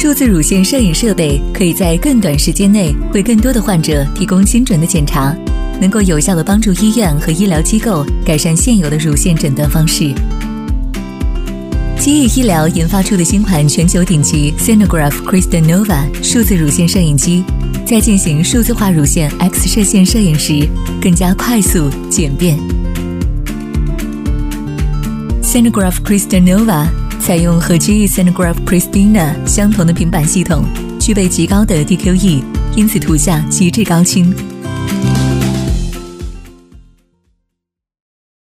数字乳腺摄影设备可以在更短时间内为更多的患者提供精准的检查，能够有效地帮助医院和医疗机构改善现有的乳腺诊断方式。基翼医疗研发出的新款全球顶级 Senograph Crystal Nova 数字乳腺摄影机，在进行数字化乳腺 X 射线摄影时更加快速简便。Senograph Crystal Nova 采用和 GE Senograph Pristina 相同的平板系统，具备极高的 DQE， 因此图像极致高清。